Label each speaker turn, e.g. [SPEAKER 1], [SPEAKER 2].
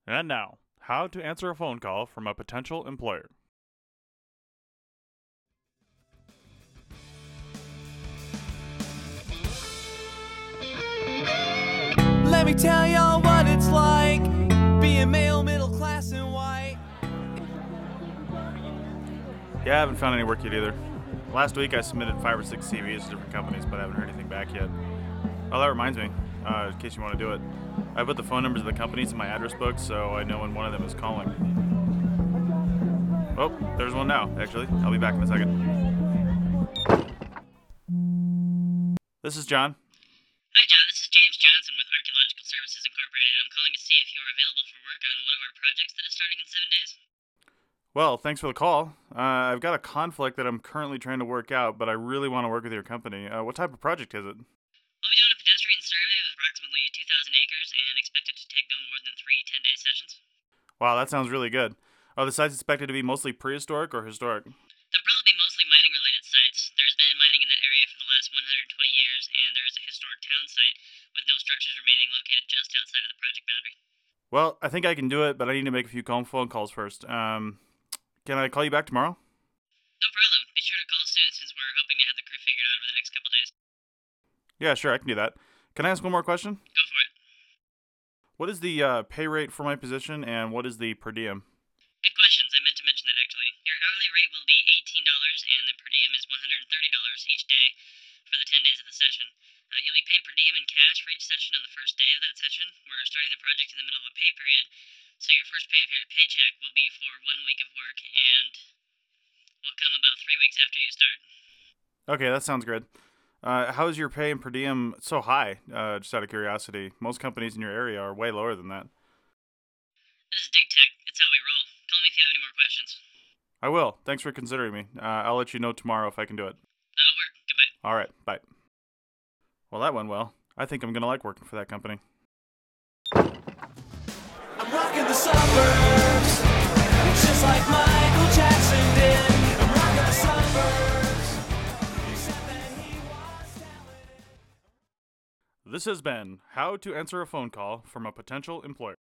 [SPEAKER 1] And now, how to answer a phone call from a potential employer.
[SPEAKER 2] Let me tell y'all what it's like being male, middle class, and white.
[SPEAKER 1] Yeah, I haven't found any work yet either. Last week I submitted 5 or 6 CVs to different companies, but I haven't heard anything back yet. Oh, that reminds me, in case you want to do it, I put the phone numbers of the companies in my address book so I know when one of them is calling. Oh, there's one now, actually. I'll be back in a second. This is John.
[SPEAKER 3] Hi, John. This is James Johnson with Archaeological Services Incorporated. I'm calling to see if you are available for work on one of our projects that is starting in 7 days.
[SPEAKER 1] Well, thanks for the call. I've got a conflict that I'm currently trying to work out, but I really want to work with your company. What type of project is it?
[SPEAKER 3] We'll be doing a pedestrian survey of approximately 2,000 acres and expected to take no more than 3 10-day sessions.
[SPEAKER 1] Wow, that sounds really good. Are the sites expected to be mostly prehistoric or historic?
[SPEAKER 3] They'll probably be mostly mining-related sites. There's been mining in that area for the last 120 years, and there is a historic town site with no structures remaining located just outside of the project boundary.
[SPEAKER 1] Well, I think I can do it, but I need to make a few phone calls first. Can I call you back tomorrow?
[SPEAKER 3] No problem. Be sure to call soon since we're hoping to have the crew figured out over the next couple days.
[SPEAKER 1] Yeah, sure, I can do that. Can I ask one more question?
[SPEAKER 3] Go for it.
[SPEAKER 1] What is the pay rate for my position, and what is the per diem?
[SPEAKER 3] Good questions. I meant to mention that actually. Your hourly rate will be $18 and the per diem is $130 each day for the 10 days of the session. You'll be paid per diem in cash for each session on the first day of that session. We're starting the project in the middle of a pay period, so your first paycheck will be for 1 week of work and will come about 3 weeks after you start.
[SPEAKER 1] Okay, that sounds good. How is your pay and per diem so high? Just out of curiosity. Most companies in your area are way lower than that.
[SPEAKER 3] This is Dig Tech. It's how we roll. Call me if you have any more questions.
[SPEAKER 1] I will. Thanks for considering me. I'll let you know tomorrow if I can do it.
[SPEAKER 3] That'll work. Goodbye.
[SPEAKER 1] All right, bye. Well, that went well. I think I'm going to like working for that company.
[SPEAKER 2] I'm rocking the suburbs, just like Michael Jackson did. I'm rocking the suburbs, except that he was talented.
[SPEAKER 1] This has been How to Answer a Phone Call from a Potential Employer.